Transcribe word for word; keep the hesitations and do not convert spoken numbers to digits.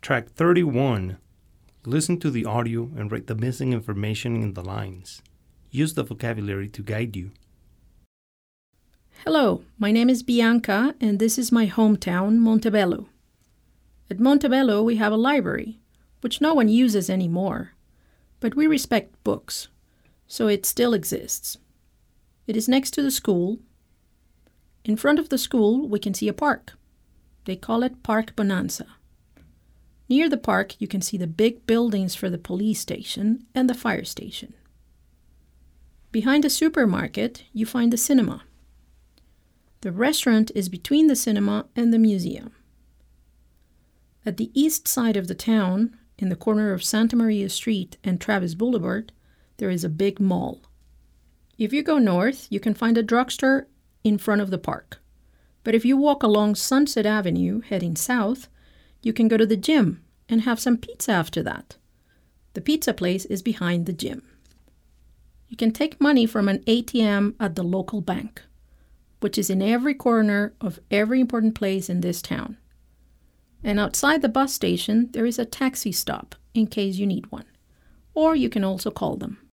Track thirty-one. Listen to the audio and write the missing information in the lines. Use the vocabulary to guide you. Hello, my name is Bianca, and this is my hometown, Montebello. At Montebello, we have a library, which no one uses anymore, but we respect books, so it still exists. It is next to the school. In front of the school, we can see a park. They call it Park Bonanza. Near the park, you can see the big buildings for the police station and the fire station. Behind the supermarket, you find the cinema. The restaurant is between the cinema and the museum. At the east side of the town, in the corner of Santa Maria Street and Travis Boulevard, there is a big mall. If you go north, you can find a drugstore in front of the park. But if you walk along Sunset Avenue, heading south, you can go to the gym and have some pizza after that. The pizza place is behind the gym. You can take money from an A T M at the local bank, which is in every corner of every important place in this town. And outside the bus station, there is a taxi stop in case you need one. Or you can also call them.